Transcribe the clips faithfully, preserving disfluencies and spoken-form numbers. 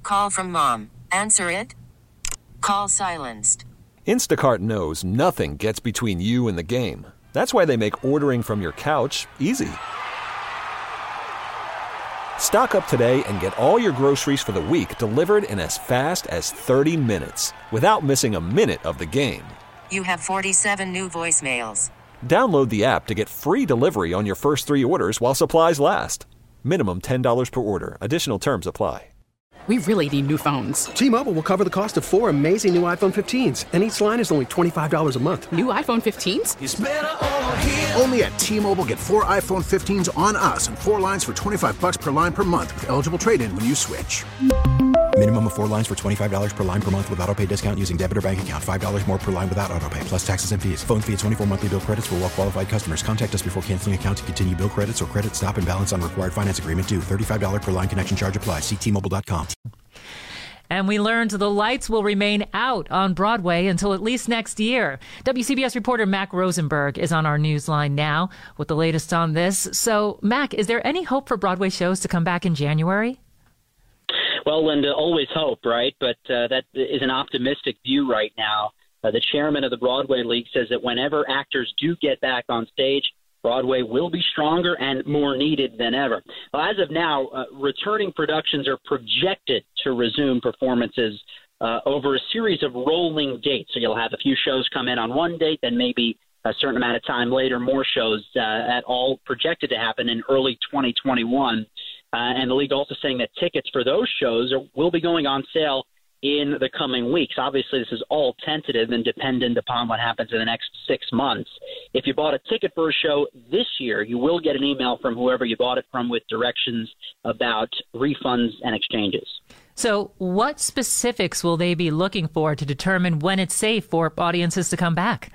call from mom. Answer it. Call silenced. Instacart knows nothing gets between you and the game. That's why they make ordering from your couch easy. Stock up today and get all your groceries for the week delivered in as fast as thirty minutes without missing a minute of the game. You have forty-seven new voicemails. Download the app to get free delivery on your first three orders while supplies last. Minimum ten dollars per order. Additional terms apply. We really need new phones. T-Mobile will cover the cost of four amazing new iPhone fifteens, and each line is only twenty-five dollars a month. New iPhone fifteens? It's better over here. Only at T-Mobile, get four iPhone fifteens on us and four lines for twenty-five bucks per line per month with eligible trade-in when you switch. Minimum of four lines for twenty-five dollars per line per month with autopay discount using debit or bank account. five dollars more per line without autopay, plus taxes and fees. Phone fee at twenty-four monthly bill credits for well-qualified customers. Contact us before canceling account to continue bill credits or credit stop and balance on required finance agreement due. thirty-five dollars per line connection charge applies. See T Mobile dot com. And we learned the lights will remain out on Broadway until at least next year. W C B S reporter Mac Rosenberg is on our news line now with the latest on this. So, Mac, is there any hope for Broadway shows to come back in January? Well, Linda, always hope, right? But uh, that is an optimistic view right now. Uh, the chairman of the Broadway League says that whenever actors do get back on stage, Broadway will be stronger and more needed than ever. Well, as of now, uh, returning productions are projected to resume performances uh, over a series of rolling dates. So you'll have a few shows come in on one date, then maybe a certain amount of time later, more shows uh, at all projected to happen in early twenty twenty-one. Uh, and the league also saying that tickets for those shows are, will be going on sale in the coming weeks. Obviously, this is all tentative and dependent upon what happens in the next six months. If you bought a ticket for a show this year, you will get an email from whoever you bought it from with directions about refunds and exchanges. So what specifics will they be looking for to determine when it's safe for audiences to come back?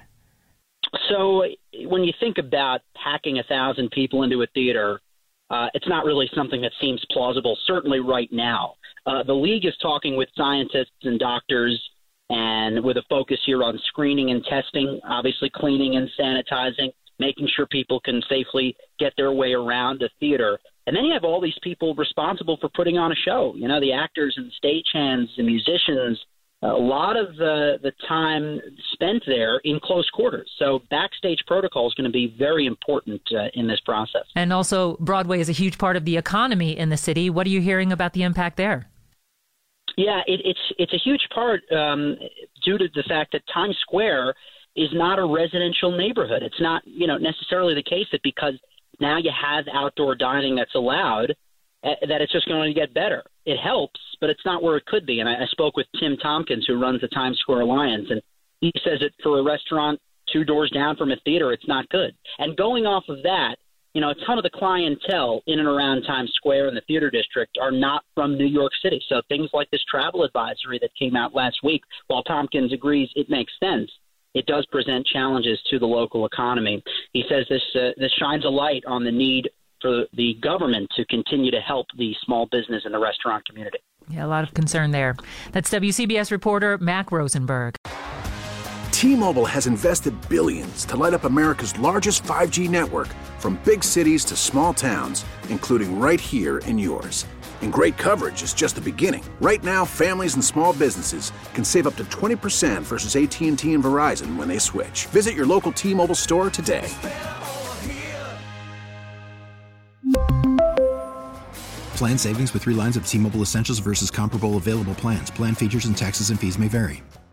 So when you think about packing a thousand people into a theater, uh, it's not really something that seems plausible, certainly right now. Uh, the league is talking with scientists and doctors and with a focus here on screening and testing, obviously cleaning and sanitizing, making sure people can safely get their way around a theater. And then you have all these people responsible for putting on a show, you know, the actors and stagehands and musicians, a lot of the, the time spent there in close quarters. So backstage protocol is going to be very important uh, in this process. And also Broadway is a huge part of the economy in the city. What are you hearing about the impact there? Yeah, it, it's it's a huge part um, due to the fact that Times Square is not a residential neighborhood. It's not, you know, necessarily the case that because now you have outdoor dining that's allowed, uh, that it's just going to get better. It helps, but it's not where it could be. And I, I spoke with Tim Tompkins, who runs the Times Square Alliance, and he says that for a restaurant two doors down from a theater, it's not good. And going off of that, you know, a ton of the clientele in and around Times Square and the theater district are not from New York City. So things like this travel advisory that came out last week, while Tompkins agrees it makes sense, it does present challenges to the local economy. He says this uh, this shines a light on the need for the government to continue to help the small business and the restaurant community. Yeah, a lot of concern there. That's W C B S reporter Mac Rosenberg. T-Mobile has invested billions to light up America's largest five G network, from big cities to small towns, including right here in yours. And great coverage is just the beginning. Right now, families and small businesses can save up to twenty percent versus A T and T and Verizon when they switch. Visit your local T-Mobile store today. Plan savings with three lines of T-Mobile Essentials versus comparable available plans. Plan features and taxes and fees may vary.